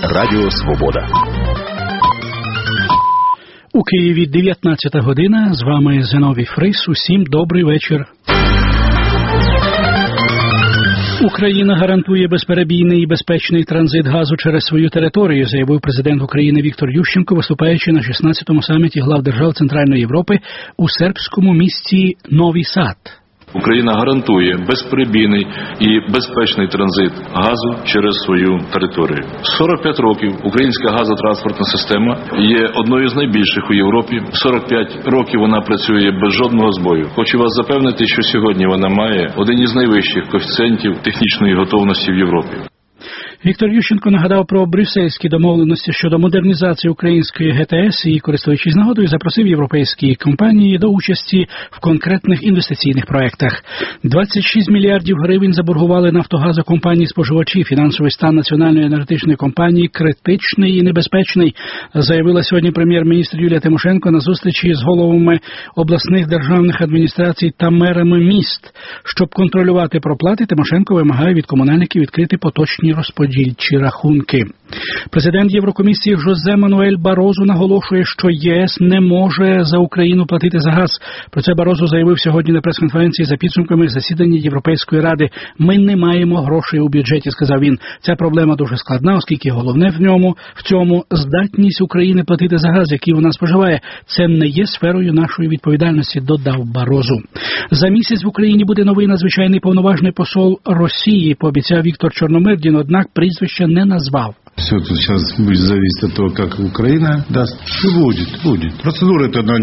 Радіо Свобода. У Києві 19 година. З вами Зиновій Фрис. Усім добрий вечір. Україна гарантує безперебійний і безпечний транзит газу через свою територію, заявив президент України Віктор Ющенко, виступаючи на 16-му саміті глав держав Центральної Європи у сербському місті Новий Сад. Україна гарантує безперебійний і безпечний транзит газу через свою територію. 45 років українська газотранспортна система є одною з найбільших у Європі. 45 років вона працює без жодного збою. Хочу вас запевнити, що сьогодні вона має один із найвищих коефіцієнтів технічної готовності в Європі. Віктор Ющенко нагадав про брюссельські домовленості щодо модернізації української ГТС і, користуючись нагодою, запросив європейські компанії до участі в конкретних інвестиційних проєктах. 26 мільярдів гривень заборгували нафтогазокомпанії споживачі. Фінансовий стан національної енергетичної компанії критичний і небезпечний, заявила сьогодні прем'єр-міністр Юлія Тимошенко на зустрічі з головами обласних державних адміністрацій та мерами міст. Щоб контролювати проплати, Тимошенко вимагає від комунальників відкрити поточні розподільчі рахунки. Президент Єврокомісії Жозе Мануель Барозу наголошує, що ЄС не може за Україну платити за газ. Про це Барозу заявив сьогодні на прес-конференції за підсумками засідання Європейської ради. «Ми не маємо грошей у бюджеті», – сказав він. «Ця проблема дуже складна, оскільки головне в цьому здатність України платити за газ, який вона споживає. Це не є сферою нашої відповідальності», – додав Барозу. За місяць в Україні буде новий надзвичайний повноважний посол Росії, пообіцяв Віктор Чорномирдін, однак прізвище не назвав. Все тут сейчас будет зависеть от того, как Украина даст. И будет. Процедура-то она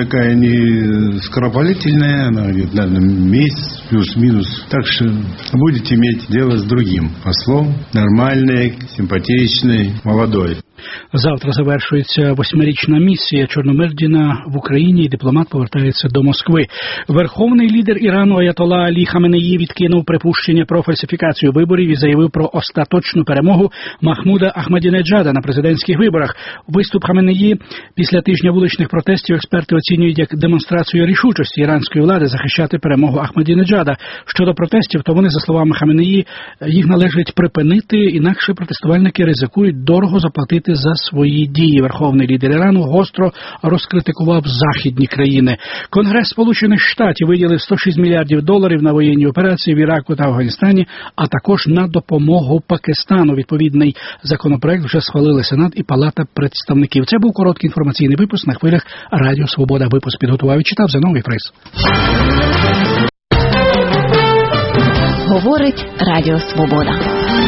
не скоропалительная, она идет, наверное, месяц, плюс-минус. Так что будете иметь дело с другим послом, нормальный, симпатичный, молодой. Завтра завершується 8-річна місія Чорномирдіна в Україні, і дипломат повертається до Москви. Верховний лідер Ірану Аятолла Алі Хаменеї відкинув припущення про фальсифікацію виборів і заявив про остаточну перемогу Махмуда Ахмадінеджада на президентських виборах. Виступ Хаменеї після тижня вуличних протестів експерти оцінюють як демонстрацію рішучості іранської влади захищати перемогу Ахмадінеджада. Щодо протестів, то вони, за словами Хаменеї, їх належить припинити, інакше протестувальники ризикують дорого заплатити за свої дії. Верховний лідер Ірану гостро розкритикував західні країни. Конгрес Сполучених Штатів виділив $106 мільярдів на воєнні операції в Іраку та Афганістані, а також на допомогу Пакистану. Відповідний законопроект вже схвалили Сенат і Палата представників. Це був короткий інформаційний випуск на хвилях Радіо Свобода. Випуск підготував і читав Зиновій Фрис. Говорить Радіо Свобода.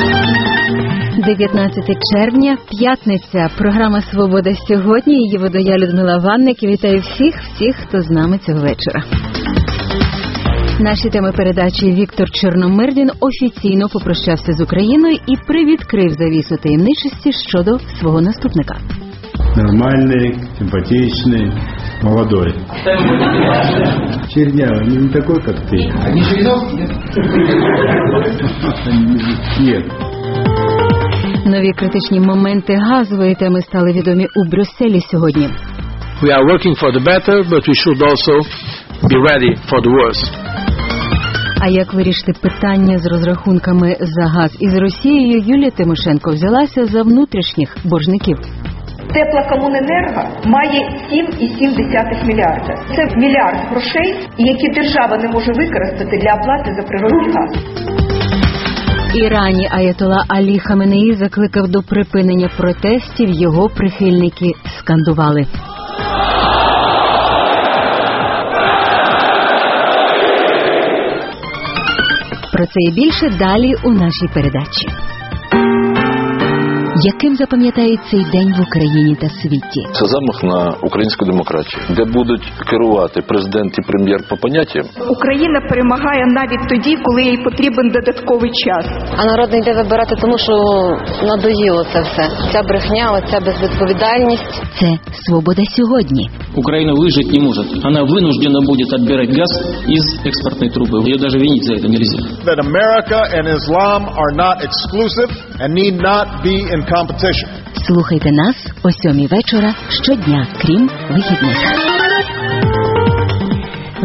19 червня, п'ятниця. Програма «Свобода сьогодні». Її веду я, Людмила Ванник, і вітаю всіх, хто з нами цього вечора. Наші теми передачі: Віктор Чорномирдін офіційно попрощався з Україною і привідкрив завісу таємничості щодо свого наступника. Нормальный, симпатичный, молодой. Чернявый, не такой, как ты. А не Жиринов? Нет. Нові критичні моменти газової теми стали відомі у Брюсселі сьогодні. We are working for the better, but we should also be ready for the worst. А як вирішити питання з розрахунками за газ із Росією, Юлія Тимошенко взялася за внутрішніх боржників. Теплокомуненерго має 7,7 мільярда. Це мільярд грошей, які держава не може використати для оплати за природний газ. Ірані Аятолла Алі Хаменеї закликав до припинення протестів, його прихильники скандували. Про це і більше далі у нашій передачі. Яким запам'ятають цей день в Україні та світі? Це замах на українську демократію, де будуть керувати президент і прем'єр по поняттям. Україна перемагає навіть тоді, коли їй потрібен додатковий час. А народ не йде вибирати, тому що надоїло це все. Ця брехня, оця безвідповідальність. Це «Свобода сьогодні». Украина выжить не может. Она вынуждена будет отбирать газ из экспортной трубы. Ее даже винить за это нельзя. That America and Islam are not exclusive and need not be in competition. Слухайте нас о 7:00 вечора щодня, крім вихідних.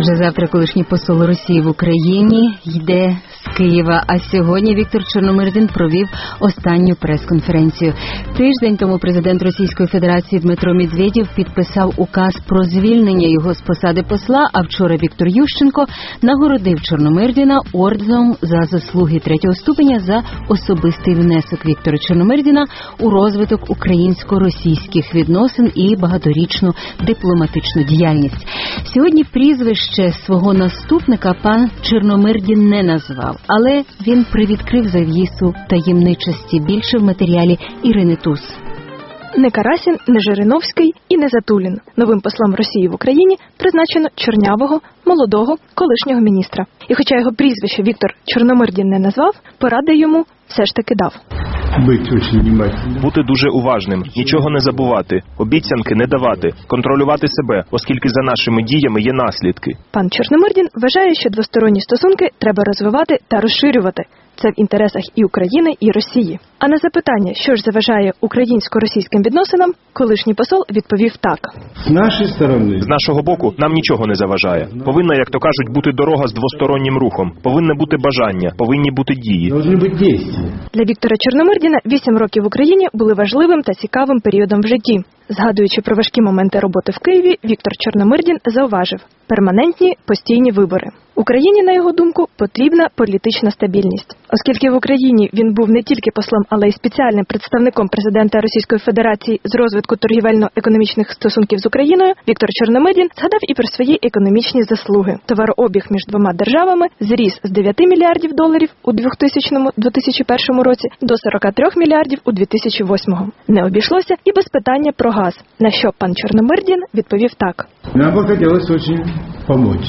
Вже завтра колишній посол Росії в Україні йде з Києва, а сьогодні Віктор Чорномирдін провів останню прес-конференцію. Тиждень тому президент Російської Федерації Дмитро Медведєв підписав указ про звільнення його з посади посла, а вчора Віктор Ющенко нагородив Чорномирдіна орденом за заслуги 3-го ступеня за особистий внесок Віктора Чорномирдіна у розвиток українсько-російських відносин і багаторічну дипломатичну діяльність. Сьогодні прізвище свого наступника пан Чорномирдін не назвав, але він привідкрив завісу таємничості. Більше в матеріалі Ірини Туз. Не Карасін, не Жириновський і не Затулін. Новим послом Росії в Україні призначено чорнявого, молодого, колишнього міністра. І хоча його прізвище Віктор Чорномирдін не назвав, поради йому все ж таки дав. Бути дуже уважним, нічого не забувати, обіцянки не давати, контролювати себе, оскільки за нашими діями є наслідки. Пан Чорномирдін вважає, що двосторонні стосунки треба розвивати та розширювати. Це в інтересах і України, і Росії. А на запитання, що ж заважає українсько-російським відносинам, колишній посол відповів так. З нашого боку нам нічого не заважає. Повинна, як то кажуть, бути дорога з двостороннім рухом. Повинне бути бажання, повинні бути дії. Для Віктора Чорномирдіна 8 років в Україні були важливим та цікавим періодом в житті. Згадуючи про важкі моменти роботи в Києві, Віктор Чорномирдін зауважив – перманентні, постійні вибори. Україні, на його думку, потрібна політична стабільність. Оскільки в Україні він був не тільки послом, але й спеціальним представником президента Російської Федерації з розвитку торгівельно-економічних стосунків з Україною, Віктор Чорномирдін згадав і про свої економічні заслуги. Товарообіг між двома державами зріс з 9 мільярдів доларів у 2000-2001 році до 43 мільярдів у 2008. Не обійшлося і без питання про газ, на що пан Чорномирдін відповів так. Нам би хотілося дуже допомогти.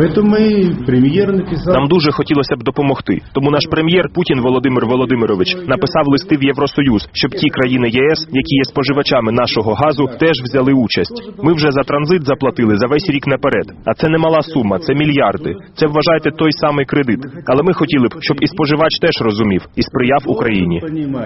Нам дуже хотілося б допомогти. Тому наш прем'єр Путін Володимир Володимирович написав листи в Євросоюз, щоб ті країни ЄС, які є споживачами нашого газу, теж взяли участь. Ми вже за транзит заплатили за весь рік наперед. А це не мала сума, це мільярди. Це, вважайте, той самий кредит. Але ми хотіли б, щоб і споживач теж розумів і сприяв Україні.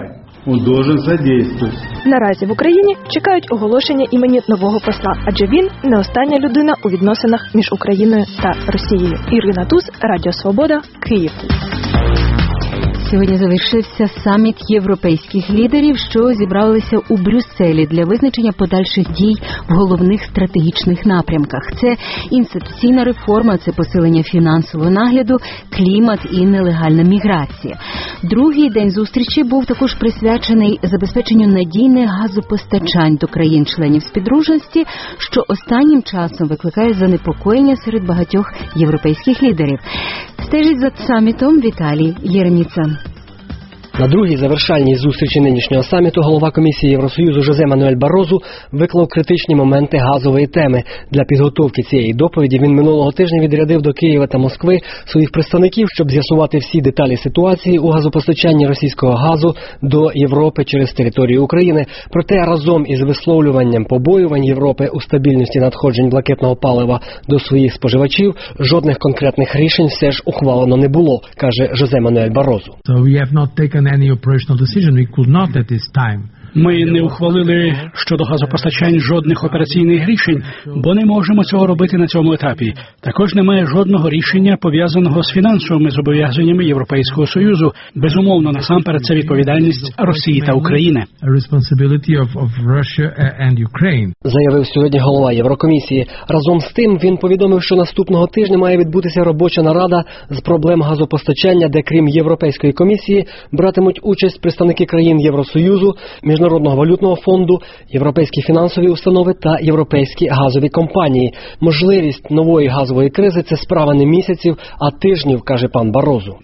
Наразі в Україні чекають оголошення імені нового посла, адже він не остання людина у відносинах між Україною та Росією. Ірина Туз, Радіо Свобода, Київ. Сьогодні завершився саміт європейських лідерів, що зібралися у Брюсселі для визначення подальших дій в головних стратегічних напрямках. Це інституційна реформа, це посилення фінансового нагляду, клімат і нелегальна міграція. Другий день зустрічі був також присвячений забезпеченню надійних газопостачань до країн-членів співдружності, що останнім часом викликає занепокоєння серед багатьох європейських лідерів. Стежить за самітом Віталій Єреміца. На другій завершальній зустрічі нинішнього саміту голова Комісії Євросоюзу Жозе Мануель Барозу виклав критичні моменти газової теми. Для підготовки цієї доповіді він минулого тижня відрядив до Києва та Москви своїх представників, щоб з'ясувати всі деталі ситуації у газопостачанні російського газу до Європи через територію України. Проте разом із висловлюванням побоювань Європи у стабільності надходжень блакитного палива до своїх споживачів, жодних конкретних рішень все ж ухвалено не було, каже Жозе Мануель Барозу. Ми не ухвалили щодо газопостачань жодних операційних рішень, бо не можемо цього робити на цьому етапі. Також немає жодного рішення, пов'язаного з фінансовими зобов'язаннями Європейського Союзу. Безумовно, насамперед це відповідальність Росії та України. Заявив сьогодні голова Єврокомісії. Разом з тим він повідомив, що наступного тижня має відбутися робоча нарада з проблем газопостачання, де крім Європейської комісії братимуть участь представники країн Євросоюзу, Міжнародного валютного фонду, європейські фінансові установи та європейські газові компанії. Можливість нової газової кризи – це справа не місяців, а тижнів, каже пан Барозу.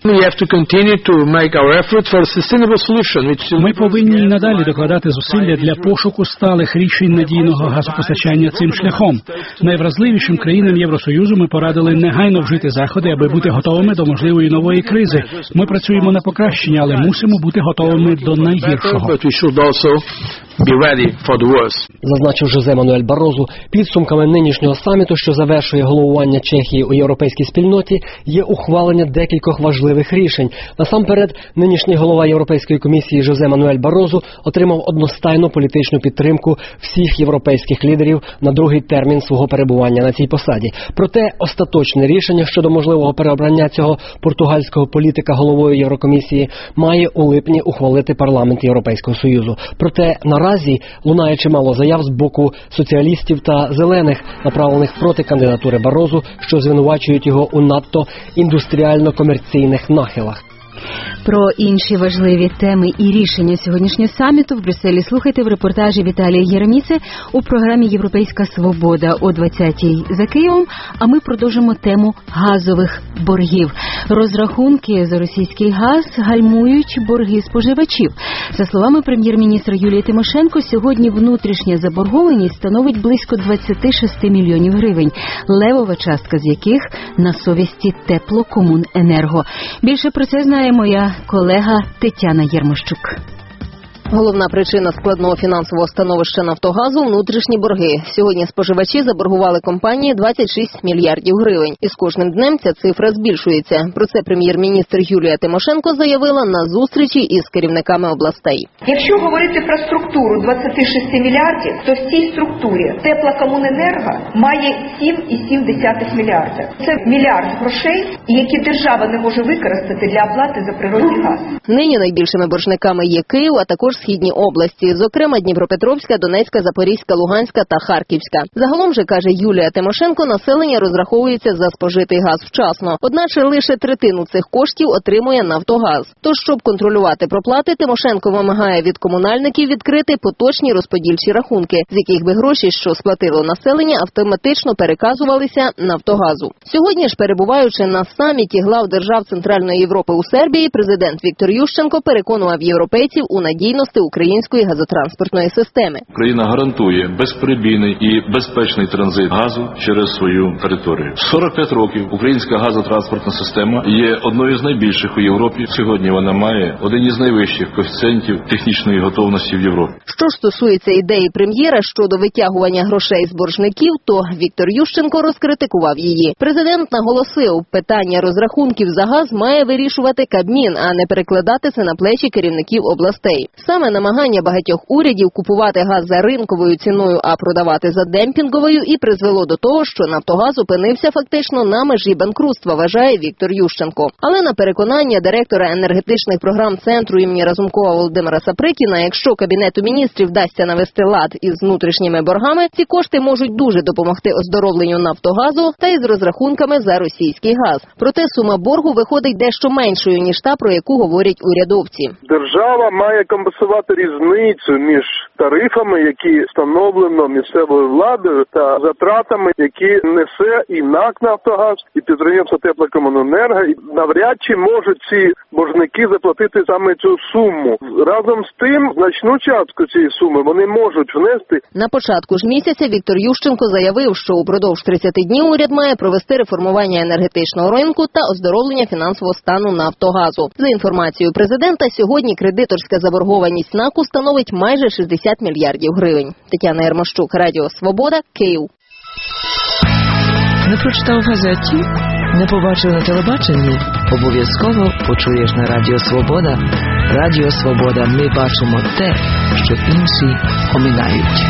Ми повинні і надалі докладати зусилля для пошуку сталих рішень надійного газопостачання цим шляхом. Найвразливішим країнам Євросоюзу ми порадили негайно вжити заходи, аби бути готовими до можливої нової кризи. Ми працюємо на покращення, але мусимо бути готовими до найгіршого. be ready for the worst. Зазначив Жозе Мануель Барозу, підсумками нинішнього саміту, що завершує головування Чехії у європейській спільноті, є ухвалення декількох важливих рішень. Насамперед, нинішній голова Європейської комісії Жозе Мануель Барозу отримав одностайну політичну підтримку всіх європейських лідерів на другий термін свого перебування на цій посаді. Проте остаточне рішення щодо можливого переобрання цього португальського політика головою Єврокомісії має у липні ухвалити парламент Європейського Союзу. Проте наразі лунає чимало заяв з боку соціалістів та зелених, направлених проти кандидатури Барозу, що звинувачують його у надто індустріально-комерційних нахилах. Про інші важливі теми і рішення сьогоднішнього саміту в Брюсселі слухайте в репортажі Віталія Єреміци у програмі «Європейська свобода» о 20-й за Києвом, а ми продовжимо тему газових боргів. Розрахунки за російський газ гальмують борги споживачів. За словами прем'єр-міністра Юлії Тимошенко, сьогодні внутрішня заборгованість становить близько 26 мільйонів гривень, левова частка з яких на совісті Теплокомуненерго. Більше про це знає моя колега Тетяна Єрмощук. Головна причина складного фінансового становища «Нафтогазу» – внутрішні борги. Сьогодні споживачі заборгували компанії 26 мільярдів гривень. І з кожним днем ця цифра збільшується. Про це прем'єр-міністр Юлія Тимошенко заявила на зустрічі із керівниками областей. Якщо говорити про структуру 26 мільярдів, то в цій структурі Теплокомуненерго має 7,7 мільярда. Це мільярд грошей, які держава не може використати для оплати за природний газ. Нині найбільшими боржниками є Київ, а також східні області, зокрема Дніпропетровська, Донецька, Запорізька, Луганська та Харківська. Загалом же, каже Юлія Тимошенко, населення розраховується за спожитий газ вчасно. Одначе лише третину цих коштів отримує «Нафтогаз». Тож, щоб контролювати проплати, Тимошенко вимагає від комунальників відкрити поточні розподільчі рахунки, з яких би гроші, що сплатило населення, автоматично переказувалися «Нафтогазу». Сьогодні ж, перебуваючи на саміті глав держав Центральної Європи у Сербії, президент Віктор Ющенко переконував європейців у надійності української газотранспортної системи. Україна гарантує безперебійний і безпечний транзит газу через свою територію. 45 років українська газотранспортна система є одною з найбільших у Європі. Сьогодні вона має один із найвищих коефіцієнтів технічної готовності в Європі. Що ж стосується ідеї прем'єра щодо витягування грошей з боржників, то Віктор Ющенко розкритикував її. Президент наголосив, питання розрахунків за газ має вирішувати Кабмін, а не перекладатися на плечі керівників областей. Саме намагання багатьох урядів купувати газ за ринковою ціною, а продавати за демпінговою, і призвело до того, що «Нафтогаз» опинився фактично на межі банкрутства, вважає Віктор Ющенко. Але на переконання директора енергетичних програм Центру імені Разумкова Володимира Саприкіна, якщо Кабінету міністрів вдасться навести лад із внутрішніми боргами, ці кошти можуть дуже допомогти оздоровленню «Нафтогазу» та із розрахунками за російський газ. Проте сума боргу виходить дещо меншою, ніж та, про яку говорять урядовці. Держава має компенсувати різницю між тарифами, які встановлено місцевою владою, та затратами, які несе і НАК «Нафтогаз», і підприємство Теплокомуненерго, і навряд чи можуть ці боржники заплатити саме цю суму. Разом з тим, значну частку цієї суми вони можуть внести. На початку ж місяця Віктор Ющенко заявив, що упродовж 30 днів уряд має провести реформування енергетичного ринку та оздоровлення фінансового стану «Нафтогазу». За інформацією президента, сьогодні кредиторська заборгованість НАКу становить майже 60 мільярдів гривень. Тетяна Єрмощук, Радіо Свобода, Київ. Не прочитав в газеті? Не побачив на телебаченні? Обов'язково почуєш на Радіо Свобода. Радіо Свобода. Ми бачимо те, що інші оминають.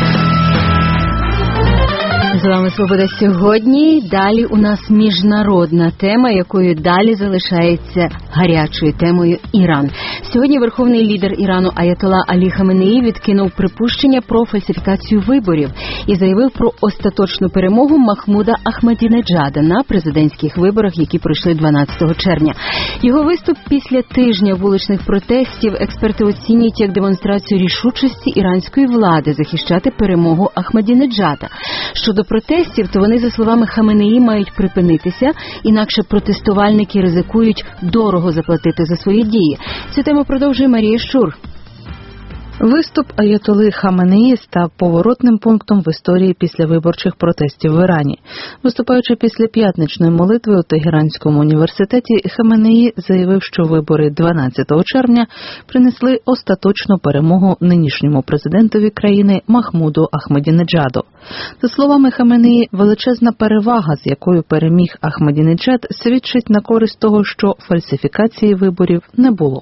З вами «Свобода» сьогодні. Далі у нас міжнародна тема, якою далі залишається гарячою темою Іран. Сьогодні верховний лідер Ірану Аятолла Алі Хаменеї відкинув припущення про фальсифікацію виборів і заявив про остаточну перемогу Махмуда Ахмадінеджада на президентських виборах, які пройшли 12 червня. Його виступ після тижня вуличних протестів експерти оцінюють як демонстрацію рішучості іранської влади захищати перемогу Ахмадінеджада. Щодо протестів, то вони, за словами Хаменеї, мають припинитися, інакше протестувальники ризикують дорого заплатити за свої дії. Цю тему продовжує Марія Щур. Виступ аятоли Хаменеї став поворотним пунктом в історії післявиборчих протестів в Ірані. Виступаючи після п'ятничної молитви у Тегеранському університеті, Хаменеї заявив, що вибори 12 червня принесли остаточну перемогу нинішньому президентові країни Махмуду Ахмедінеджаду. За словами Хаменеї, величезна перевага, з якою переміг Ахмедінеджад, свідчить на користь того, що фальсифікації виборів не було.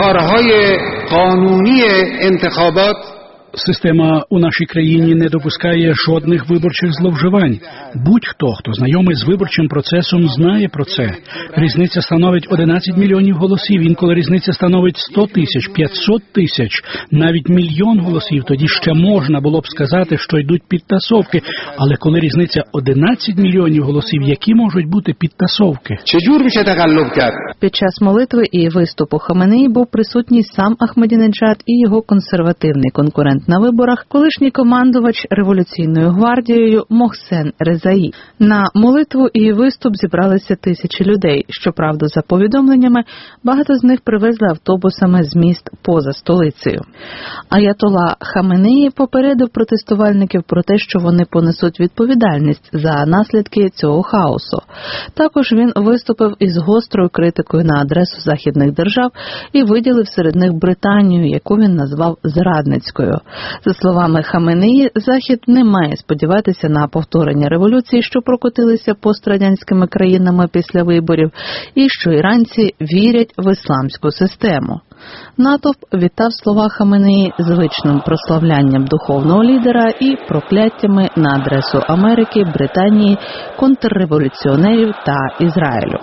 Система у нашій країні не допускає жодних виборчих зловживань. Будь-хто, хто знайомий з виборчим процесом, знає про це. Різниця становить 11 мільйонів голосів, інколи різниця становить 100 тисяч, 500 тисяч, навіть мільйон голосів. Тоді ще можна було б сказати, що йдуть підтасовки. Але коли різниця 11 мільйонів голосів, які можуть бути підтасовки? Під час молитви і виступу Хаменеї був присутній сам Ахмедінеджад і його консервативний конкурент на виборах, колишній командувач революційною гвардією Мохсен Резаї. На молитву і виступ зібралися тисячі людей. Щоправда, за повідомленнями, багато з них привезли автобусами з міст поза столицею. Аятола Хаменеї попередив протестувальників про те, що вони понесуть відповідальність за наслідки цього хаосу. Також він виступив із гострою критикою на адресу західних держав і виділив серед них Британію, яку він назвав зрадницькою. За словами Хаменеї, Захід не має сподіватися на повторення революції, що прокотилися пострадянськими країнами після виборів, і що іранці вірять в ісламську систему. Натовп вітав слова Хаменеї звичним прославлянням духовного лідера і прокляттями на адресу Америки, Британії, контрреволюціонерів та Ізраїлю.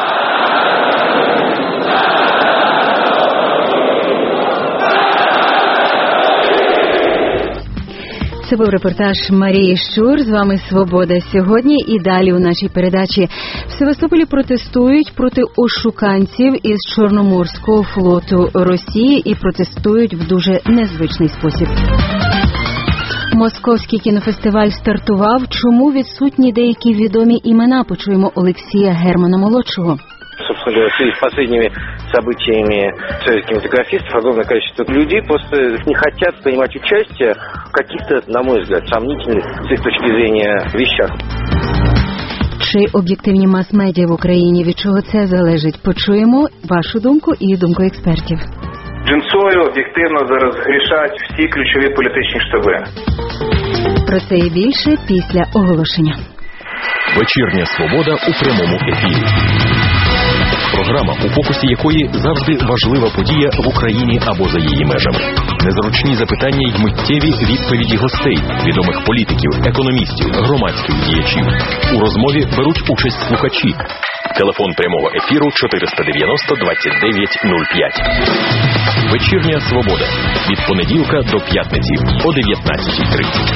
Це був репортаж Марії Щур. З вами «Свобода сьогодні». І далі у нашій передачі. В Севастополі протестують проти ошуканців із Чорноморського флоту Росії і протестують в дуже незвичний спосіб. Московський кінофестиваль стартував. Чому відсутні деякі відомі імена? Почуємо Олексія Германа-молодшого. Собственно говоря, в связи с последними событиями среди кинематографистов огромное количество людей просто не хотят принимать участие в каких-то, на мой взгляд, сомнительных с их точки зрения вещах. Чи об'єктивні мас-медіа в Україні? Від чого це залежить? Почуємо вашу думку і думку експертів. Джинсою об'єктивно зараз грішать всі ключові політичні штаби. Про це і більше після оголошення. Вечірня «Свобода» у прямому ефірі. Програма, у фокусі якої завжди важлива подія в Україні або за її межами. Незручні запитання й миттєві відповіді гостей, відомих політиків, економістів, громадських діячів. У розмові беруть участь слухачі. Телефон прямого ефіру 490 29 05. Вечірня «Свобода» від понеділка до п'ятниці о 19:30.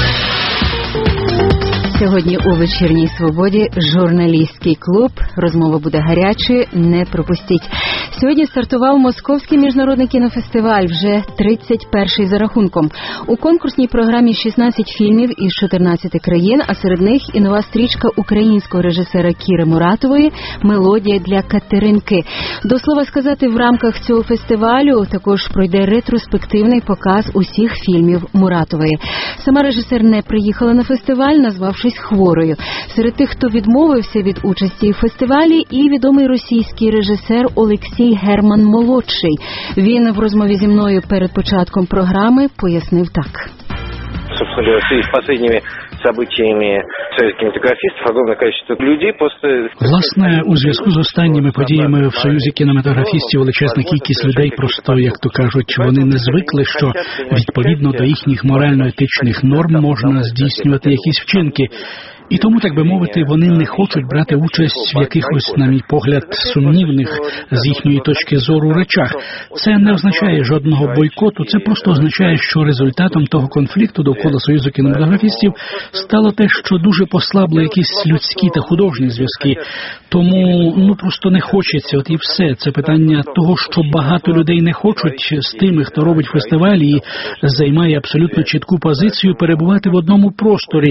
Сьогодні у «Вечірній свободі» журналістський клуб. Розмова буде гарячою, не пропустіть. Сьогодні стартував Московський міжнародний кінофестиваль, вже 31-й за рахунком. У конкурсній програмі 16 фільмів із 14 країн, а серед них і нова стрічка українського режисера Кіри Муратової «Мелодія для Катеринки». До слова сказати, в рамках цього фестивалю також пройде ретроспективний показ усіх фільмів Муратової. Сама режисер не приїхала на фестиваль, назвавшись хворою. Серед тих, хто відмовився від участі в фестивалі, і відомий російський режисер Олексій Герман-молодший. Він в розмові зі мною перед початком програми пояснив так. Собственно говоря, в связи с последними событиями среди кинематографистов огромное количество людей просто... Власне, у зв'язку з останніми подіями в Союзі кінематографістів величезна кількість людей просто, як то кажуть, вони не звикли, що відповідно до їхніх морально-етичних норм можна здійснювати якісь вчинки. І тому, так би мовити, вони не хочуть брати участь в якихось, на мій погляд, сумнівних з їхньої точки зору речах. Це не означає жодного бойкоту, це просто означає, що результатом того конфлікту довкола Союзу кінематографістів стало те, що дуже послабли якісь людські та художні зв'язки. Тому, просто не хочеться, от і все. Це питання того, що багато людей не хочуть з тими, хто робить фестиваль і займає абсолютно чітку позицію, перебувати в одному просторі.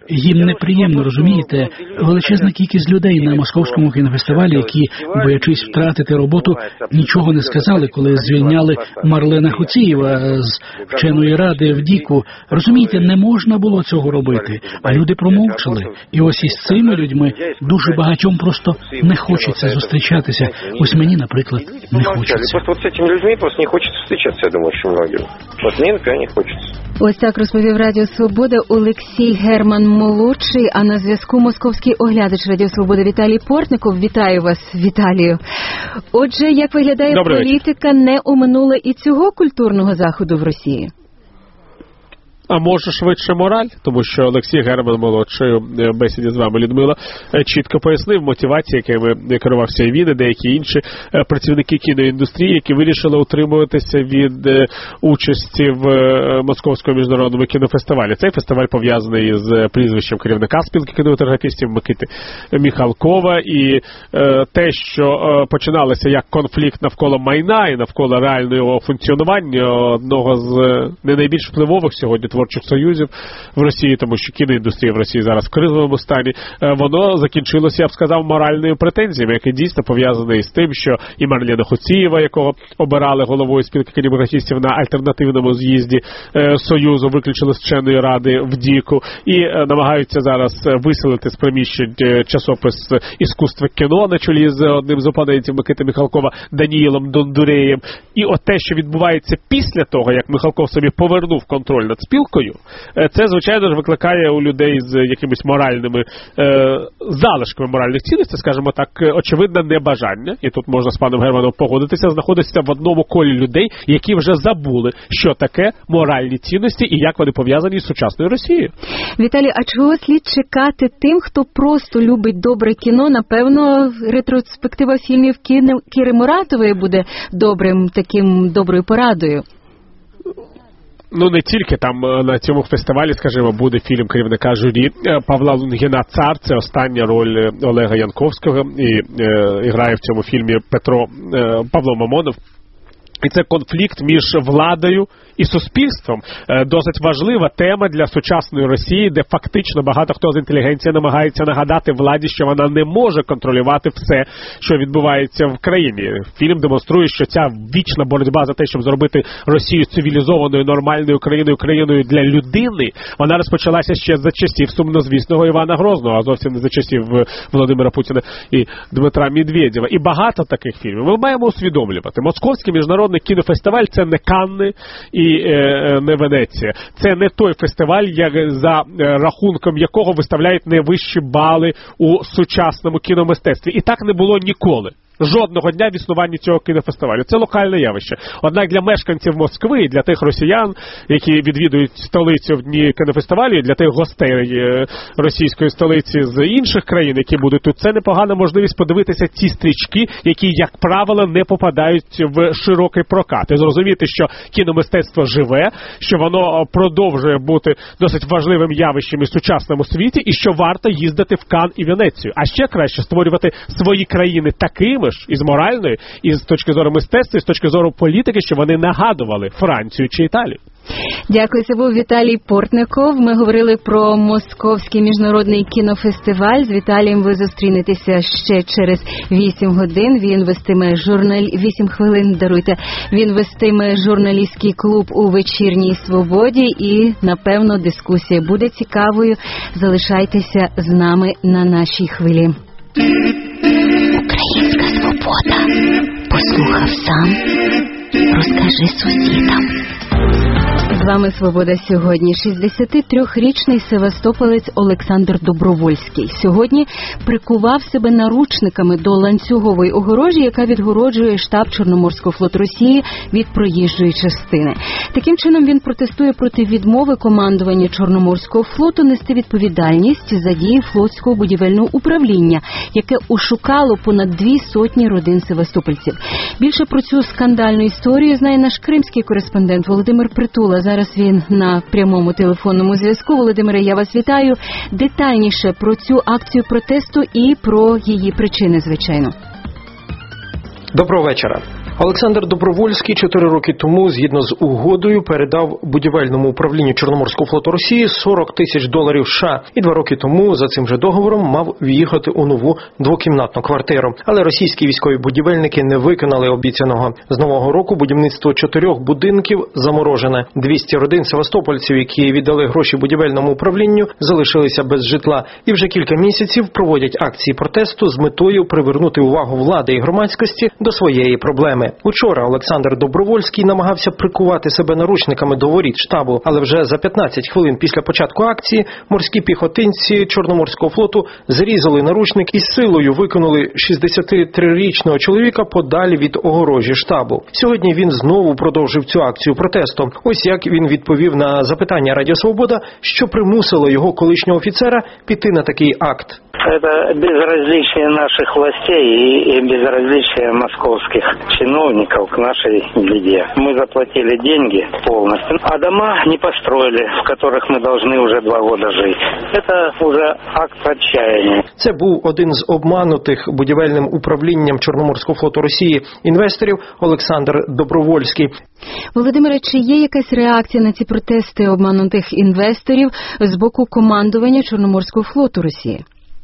Їм неприємно, розумієте, величезна кількість людей на Московському кінофестивалі, які, боячись втратити роботу, нічого не сказали, коли звільняли Марлена Хуцієва з вченої ради в ДІКу. Розумієте, не можна було цього робити, а люди промовчали. І ось із цими людьми дуже багатьом просто не хочеться зустрічатися. Ось мені, наприклад, не хочеться. Просто з цими людьми просто не хочеться зустрічатися, я думаю, що многим. От мені, наприклад, не хочеться. Ось так розповів Радіо Свобода Олексій Герман-молодший, а на зв'язку московський оглядач Радіо Свобода Віталій Портников. Вітаю вас, Віталію. Отже, як виглядає політика, не оминула і цього культурного заходу в Росії? А може швидше мораль? Тому що Олексій Герман-молодший в бесіді з вами, Людмила, чітко пояснив мотивації, якими керувався і він, і деякі інші працівники кіноіндустрії, які вирішили утримуватися від участі в Московському міжнародному кінофестивалі. Цей фестиваль пов'язаний з прізвищем керівника спілки кінематографістів Микити Міхалкова, і те, що починалося як конфлікт навколо майна і навколо реального функціонування одного з не найбільш впливових сьогодні творчих союзів в Росії, тому що кіноіндустрія в Росії зараз в кризовому стані, воно закінчилося, я б сказав, моральними претензіями, які дійсно пов'язані з тим, що і Марлена Хуцієва, якого обирали головою спілки кінематографістів на альтернативному з'їзді Союзу, виключили з вченої ради в ДІКу, і намагаються зараз виселити з приміщень часопис «Іскусство кіно» на чолі з одним з опонентів Микити Міхалкова Даніїлом Дондуреєм. І от те, що відбувається після того, як Міхалков собі повернув контроль над спілкою, це, звичайно ж, викликає у людей з якимись моральними залишками моральних цінностей, скажімо так, очевидне небажання, і тут можна з паном Германом погодитися, знаходитися в одному колі людей, які вже забули, що таке моральні цінності і як вони пов'язані з сучасною Росією. Віталій, а чого слід чекати тим, хто просто любить добре кіно? Напевно, ретроспектива фільмів Кіри Муратової буде доброю порадою. Ну, не тільки там на цьому фестивалі, скажімо, буде фільм керівника журі Павла Лунгіна «Цар». Це остання роль Олега Янковського. І грає в цьому фільмі Павло Мамонов. І це конфлікт між владою і суспільством. Досить важлива тема для сучасної Росії, де фактично багато хто з інтелігенції намагається нагадати владі, що вона не може контролювати все, що відбувається в країні. Фільм демонструє, що ця вічна боротьба за те, щоб зробити Росію цивілізованою, нормальною країною для людини, вона розпочалася ще за часів сумнозвісного Івана Грозного, а зовсім не за часів Володимира Путіна і Дмитра Медведєва. І багато таких фільмів. Ми маємо усвідомлювати. Московський міжнародний кінофестиваль – це не Канни і не Венеція. Це не той фестиваль, за рахунком якого виставляють найвищі бали у сучасному кіномистецтві. І так не було ніколи. Жодного дня в існуванні цього кінофестивалю. Це локальне явище. Однак для мешканців Москви і для тих росіян, які відвідують столицю в дні кінофестивалю, і для тих гостей російської столиці з інших країн, які будуть тут, це непогана можливість подивитися ці стрічки, які, як правило, не попадають в широкий прокат. І зрозуміти, що кіномистецтво живе, що воно продовжує бути досить важливим явищем і в сучасному світі, і що варто їздити в Кан і Венецію. А ще краще створювати свої країни такими, і з моральної, і з точки зору мистецтва, і з точки зору політики, що вони нагадували Францію чи Італію. Дякую, це був Віталій Портников. Ми говорили про Московський міжнародний кінофестиваль. З Віталієм ви зустрінетеся ще через 8 годин. Він вестиме 8 хвилин, даруйте. Він вестиме журналістський клуб у вечірній свободі і, напевно, дискусія буде цікавою. Залишайтеся з нами на нашій хвилі. Українська свобода. Послухав сам, розкажи сусідам. З вами «Свобода» сьогодні. 63-річний севастополець Олександр Добровольський сьогодні прикував себе наручниками до ланцюгової огорожі, яка відгороджує штаб Чорноморського флоту Росії від проїжджої частини. Таким чином він протестує проти відмови командування Чорноморського флоту нести відповідальність за дії флотського будівельного управління, яке ошукало понад 200 родин севастопольців. Більше про цю скандальну історію знає наш кримський кореспондент Володимир Притула. Зараз він на прямому телефонному зв'язку. Володимире, я вас вітаю. Детальніше про цю акцію протесту і про її причини, звичайно. Доброго вечора. Олександр Добровольський 4 роки тому, згідно з угодою, передав будівельному управлінню Чорноморського флоту Росії $40 тисяч США. І 2 роки тому за цим же договором мав в'їхати у нову двокімнатну квартиру. Але російські військові будівельники не виконали обіцяного. З нового року будівництво 4 будинків заморожене. 200 родин севастопольців, які віддали гроші будівельному управлінню, залишилися без житла. І вже кілька місяців проводять акції протесту з метою привернути увагу влади і громадськості до своєї проблеми. Учора Олександр Добровольський намагався прикувати себе наручниками до воріт штабу, але вже за 15 хвилин після початку акції морські піхотинці Чорноморського флоту зрізали наручник і силою викинули 63-річного чоловіка подалі від огорожі штабу. Сьогодні він знову продовжив цю акцію протесту. Ось як він відповів на запитання Радіо Свобода, що примусило його колишнього офіцера піти на такий акт. Это безразличие наших властей и безразличие московских чиновников к нашей беде. Мы заплатили деньги полностью, а дома не построили, в которых мы должны уже 2 года жить. Это уже акт отчаяния. Це був один з обманутих будівельним управлінням Чорноморського флоту Росії інвесторів Олександр Добровольський. Володимире, чи є якась реакція на ці протести обманутих інвесторів з боку командування Чорноморського флоту Росії?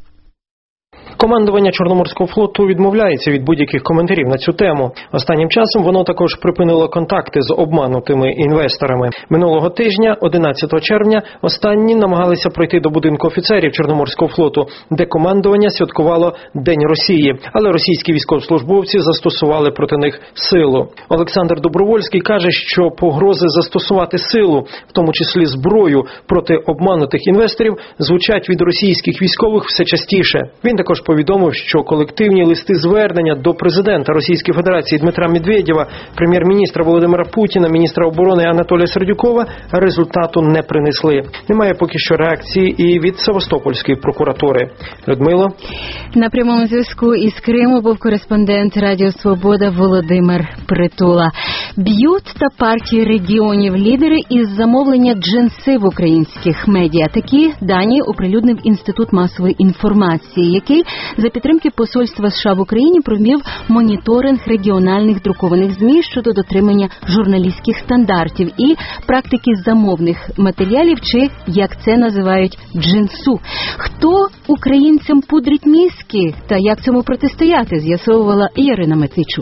Командування Чорноморського флоту відмовляється від будь-яких коментарів на цю тему. Останнім часом воно також припинило контакти з обманутими інвесторами. Минулого тижня, 11 червня, останні намагалися пройти до будинку офіцерів Чорноморського флоту, де командування святкувало День Росії. Але російські військовослужбовці застосували проти них силу. Олександр Добровольський каже, що погрози застосувати силу, в тому числі зброю, проти обманутих інвесторів, звучать від російських військових все частіше. Він також повідомив, що колективні листи звернення до президента Російської Федерації Дмитра Медведєва, прем'єр-міністра Володимира Путіна, міністра оборони Анатолія Сердюкова результату не принесли. Немає поки що реакції і від Севастопольської прокуратури. Людмило? На прямому зв'язку із Криму був кореспондент Радіо Свобода Володимир Притула. Б'ють та партії регіонів лідери із замовлення джинси в українських медіа. Такі дані оприлюднив Інститут масової інформації, який за підтримки посольства США в Україні провів моніторинг регіональних друкованих ЗМІ щодо дотримання журналістських стандартів і практики замовних матеріалів, чи, як це називають, джинсу. Хто українцям пудрить мізки та як цьому протистояти, з'ясовувала Ярина Матвійчук.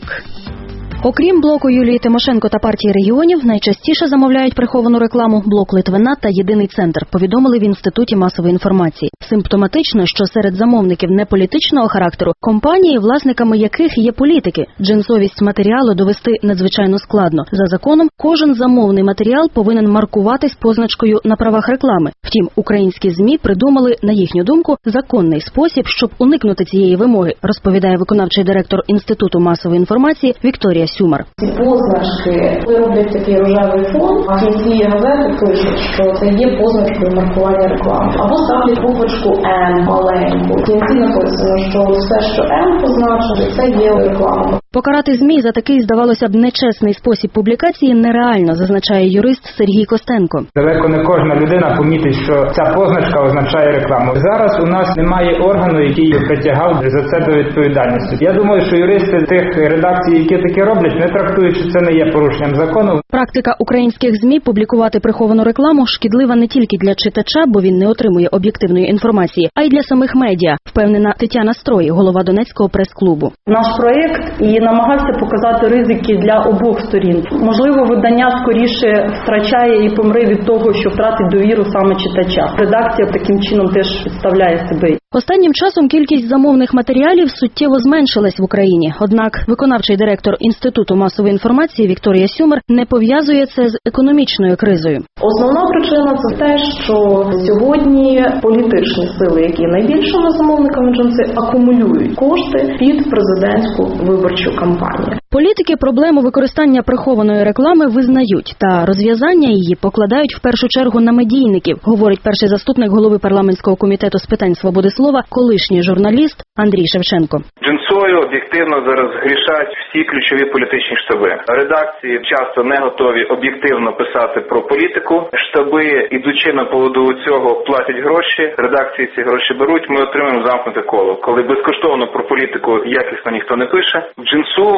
Окрім блоку Юлії Тимошенко та партії регіонів, найчастіше замовляють приховану рекламу блок Литвина та Єдиний центр, повідомили в Інституті масової інформації. Симптоматично, що серед замовників неполітичного характеру компанії, власниками яких є політики. Джинсовість матеріалу довести надзвичайно складно. За законом, кожен замовний матеріал повинен маркуватись позначкою на правах реклами. Втім, українські ЗМІ придумали, на їхню думку, законний спосіб, щоб уникнути цієї вимоги, розповідає виконавчий директор Інституту масової інформації Вікторія Сюмар. Ці позначки роблять такий рожевий фон, а в кінці газети пишуть, що це є позначкою маркування реклами. Або ставлять буквочку М маленьку. В кінці написано, що все, що М позначено, це є рекламою. Покарати ЗМІ за такий, здавалося б, нечесний спосіб публікації нереально, зазначає юрист Сергій Костенко. Далеко не кожна людина помітить, що ця позначка означає рекламу. Зараз у нас немає органу, який притягав за це до відповідальності. Я думаю, що юристи тих редакцій, які таке роблять, не трактують, що це не є порушенням закону. Практика українських ЗМІ публікувати приховану рекламу шкідлива не тільки для читача, бо він не отримує об'єктивної інформації, а й для самих медіа, впевнена Тетяна Строй, голова Донецького прес-клубу. Наш проєкт і намагався показати ризики для обох сторін. Можливо, видання скоріше втрачає і помре від того, що втратить довіру саме читача. Редакція таким чином теж підставляє себе. Останнім часом кількість замовних матеріалів суттєво зменшилась в Україні. Однак виконавчий директор Інституту масової інформації Вікторія Сюмар не пов'язує це з економічною кризою. Основна причина – це те, що сьогодні політичні сили, які є найбільшими замовниками джинси, акумулюють кошти під президентську виборчу кампанію. Політики проблему використання прихованої реклами визнають, та розв'язання її покладають в першу чергу на медійників, говорить перший заступник голови парламентського комітету з питань свободи слова, колишній журналіст Андрій Шевченко. Джинсою об'єктивно зараз грішать всі ключові політичні штаби. Редакції часто не готові об'єктивно писати про політику. Штаби, ідучи на поводу цього, платять гроші, редакції ці гроші беруть, ми отримуємо замкнуте коло. Коли безкоштовно про політику якісно ніхто не пише, в джинсу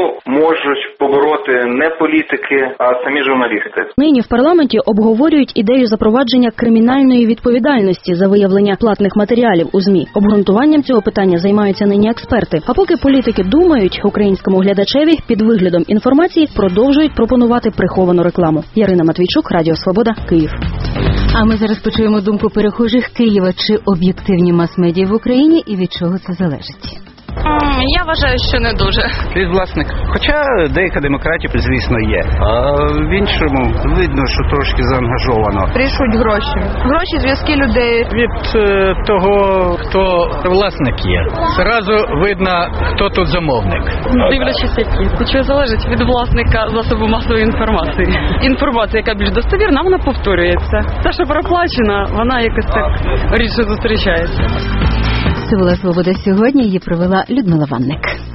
можуть побороти не політики, а самі журналісти. Нині в парламенті обговорюють ідею запровадження кримінальної відповідальності за виявлення платних матеріалів у ЗМІ. Обґрунтуванням цього питання займаються нині експерти. А поки політики думають, українському глядачеві під виглядом інформації продовжують пропонувати приховану рекламу. Ярина Матвійчук, Радіо Свобода, Київ. А ми зараз почуємо думку перехожих Києва. Чи об'єктивні мас-медіа в Україні і від чого це залежить? Я вважаю, що не дуже. Від власник. Хоча деяка демократія, звісно, є. А в іншому видно, що трошки заангажовано. Рішуть гроші. Гроші, зв'язки людей. Від того, хто власник є. Зразу видно, хто тут замовник. Дивлячись які. Від чого залежить? Від власника засобу масової інформації. Інформація, яка більш достовірна, вона повторюється. Та, що проплачена, вона якось так рідше зустрічається. Це була «Свобода сьогодні». Її провела Людмила Ванник.